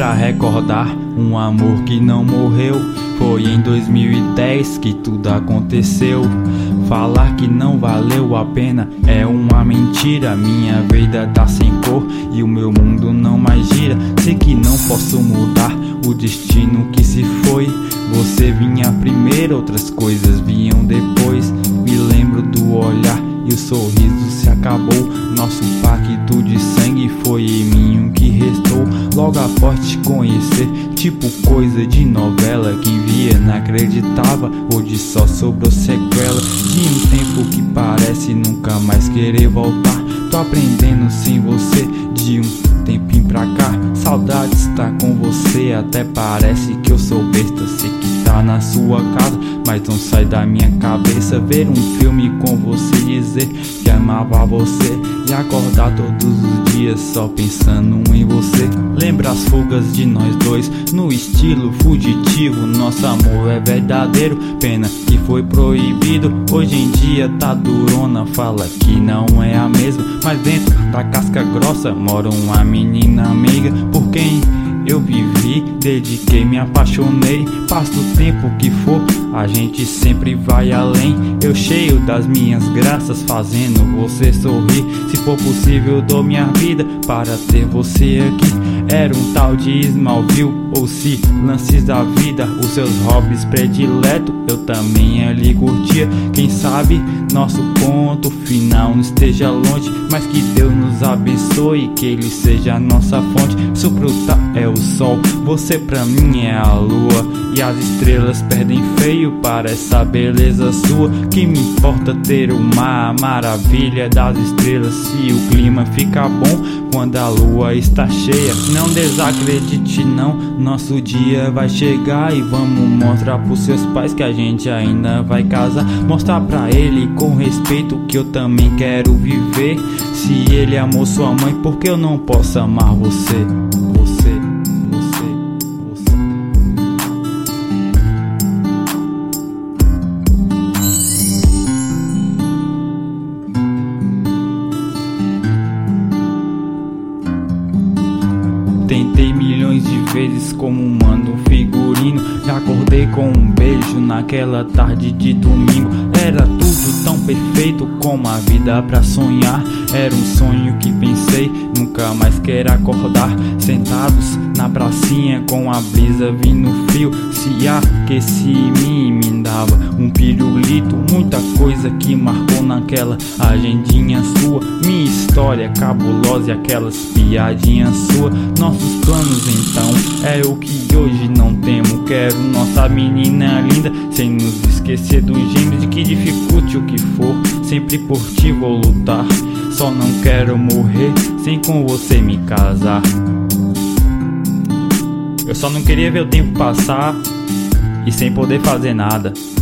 pra recordar um amor que não morreu. Foi em 2010 que tudo aconteceu. Falar que não valeu a pena é uma mentira. Minha vida tá sem cor e o meu mundo não mais gira. Sei que não posso mudar o destino que se foi. Você vinha primeiro, outras coisas vinham depois. Me lembro do olhar e o sorriso se acabou. Nosso pacto de sangue foi em mim o que restou. Logo após te conhecer, tipo coisa de novela. Quem via não acreditava, hoje só sobrou sequela de um tempo que parece nunca mais querer voltar. Tô aprendendo sem você de um tempinho pra cá. Saudades tá com você, até parece que eu sou besta. Sei que tá na sua casa, mas não sai da minha cabeça. Ver um filme com você, dizer que amava você e acordar todos os dias só pensando em você. Lembra as fugas de nós dois no estilo fugitivo. Nosso amor é verdadeiro, pena que foi proibido. Hoje em dia tá durona, fala que não é a mesma, mas dentro da casca grossa mora uma menina amiga por quem eu vivi, dediquei, me apaixonei. Passa o tempo que for, a gente sempre vai além. Eu cheio das minhas graças, fazendo você sorrir. Se for possível, dou minha vida para ter você aqui. Era um tal de Smallville, ou se lances da vida, os seus hobbies prediletos eu também ali curtia. Quem sabe nosso ponto final não esteja longe, mas que Deus nos abençoe, que Ele seja a nossa fonte. Supruta é o sol, você pra mim é a lua, e as estrelas perdem feio para essa beleza sua. Que me importa ter o mar, a maravilha das estrelas, se o clima fica bom quando a lua está cheia. Não desacredite não, nosso dia vai chegar e vamos mostrar pros seus pais que a gente ainda vai casar. Mostrar pra ele com respeito que eu também quero viver. Se ele amou sua mãe, por que eu não posso amar você? Tentei milhões de vezes como manda um figurino. Já acordei com um beijo naquela tarde de domingo. Era tudo tão perfeito como a vida pra sonhar. Era um sonho que pensei, nunca mais quero acordar. Sentados na pracinha com a brisa vindo frio, se aquecia em mim, me dava um pirulito. Muita coisa que marcou naquela agendinha sua. Minha história cabulosa e aquelas piadinhas suas. Nossos planos então é o que hoje não temos. Quero nossa menina linda, sem nos esquecer dos gêmeos. De que dificulte o que for, sempre por ti vou lutar. Só não quero morrer sem com você me casar. Eu só não queria ver o tempo passar e sem poder fazer nada.